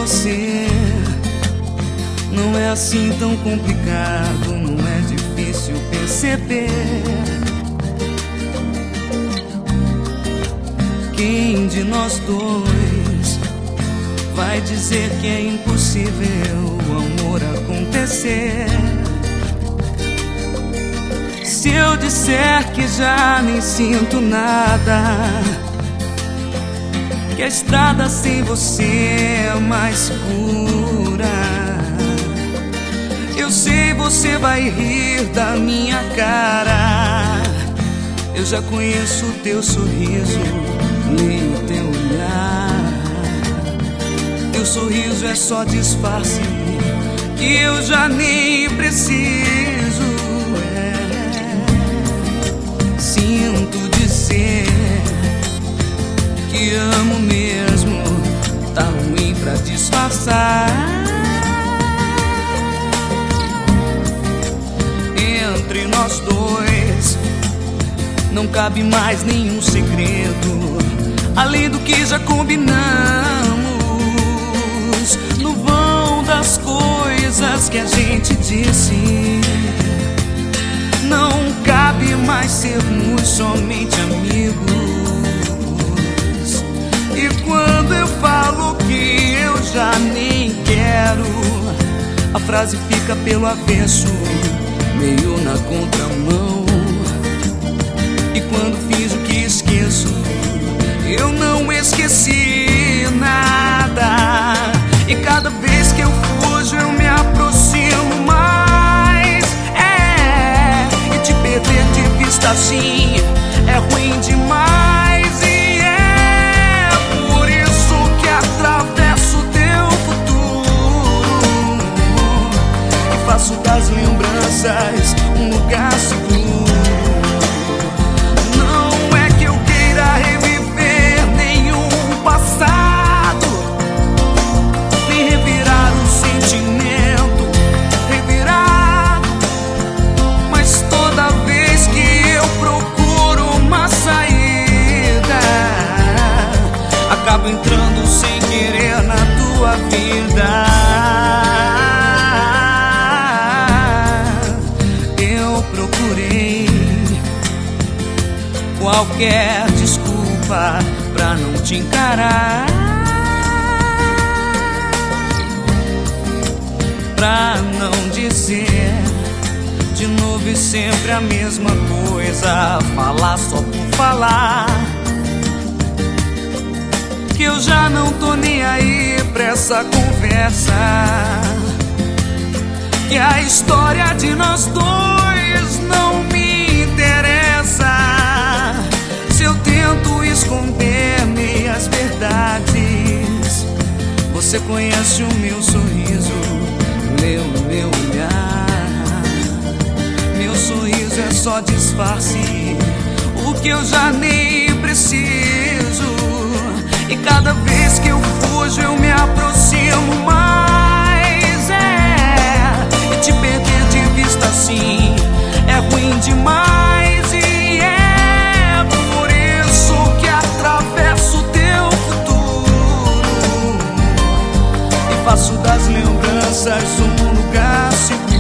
você. Não é assim tão complicado, não é difícil perceber. Quem de nós dois vai dizer que é impossível o amor acontecer? Se eu disser que já nem sinto nada, que a estrada sem você é mais segura, eu sei você vai rir da minha cara. Eu já conheço o teu sorriso, leio o teu olhar. Teu sorriso é só disfarce que eu já nem preciso. Sinto dizer que amo mesmo, tá ruim pra disfarçar. Entre nós dois não cabe mais nenhum segredo, além do que já combinamos. No vão das coisas que a gente disse, não cabe mais sermos somente amigos. E quando eu falo que eu já nem quero, a frase fica pelo avesso, meio na contramão. E quando finjo que esqueço, eu não esqueci nada. E cada vez que eu fujo, eu me aproximo mais. E te perder de vista assim é ruim demais. E é por isso que atravesso teu futuro e faço das lembranças um lugar seguro. Não é que eu queira reviver nenhum passado, nem revirar um sentimento revirado, mas toda vez que eu procuro uma saída, acabo entrando sem querer na tua vida. Qualquer desculpa pra não te encarar, pra não dizer de novo e sempre a mesma coisa, falar só por falar, que eu já não tô nem aí pra essa conversa, que a história de nós dois não me interessa. Se eu tento esconder meias verdades, você conhece o meu sorriso, lê o meu olhar. Meu sorriso é só disfarce, o que eu já nem preciso. E cada vez que eu fujo, eu me aproximo mais. E te perder de vista assim é ruim demais. Faço das lembranças um lugar seguro.